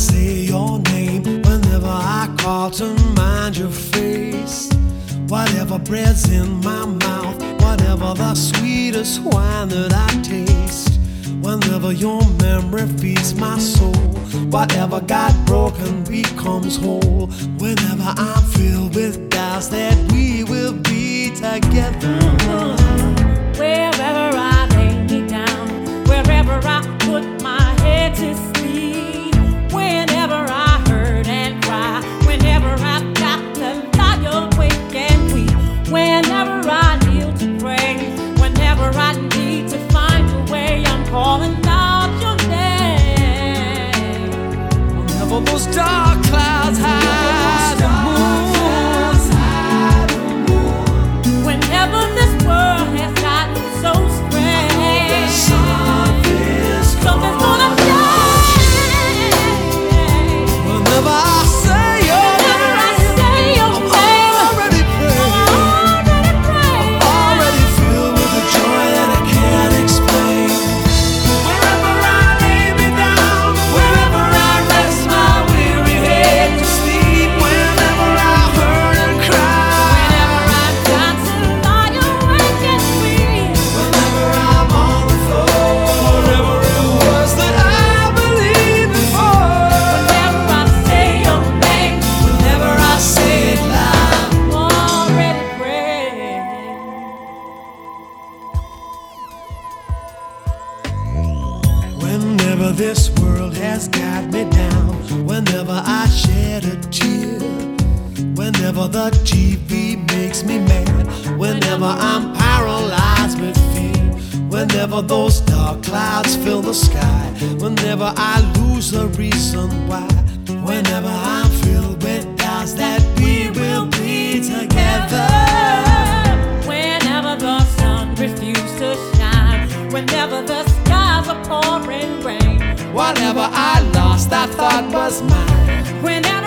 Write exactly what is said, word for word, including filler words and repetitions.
say your name, whenever I call to mind your face. Whatever bread's in my mouth, whatever the sweetest wine that I taste. Whenever your memory feeds my soul, whatever got broken becomes whole. Whenever I'm filled with doubts that we will be together. Wherever I lay me down, wherever I put my head to sleep, whenever I hurt and cry, whenever I've got to lie awake and weep, whenever I kneel to pray, whenever I need to find a way, I'm calling out your name. Whenever those dark clouds hide the moon, whenever this world has gotten so strange, something's something's gonna change. whenever I say your Whenever I name, say your I'm name, already praying, I'm already praying. already filled with a joy that I can't explain. Wherever I lay me down, wherever I rest my weary head to sleep, whenever I hurt and cry, Whenever I've got to lie awake and weep, whenever I'm on the floor, whatever it was that I believed before, whenever I say your name, whenever I say it loud. I'm already praying. Whenever this world has got me down, whenever I shed a tear, whenever the T V makes me mad, whenever I'm paralyzed with fear, whenever those dark clouds fill the sky, whenever I lose the reason why, whenever I'm filled with doubts that we will be together. Whenever the sun refuses to shine, whenever the skies are pouring rain, Whatever I lost, I thought was mine. whenever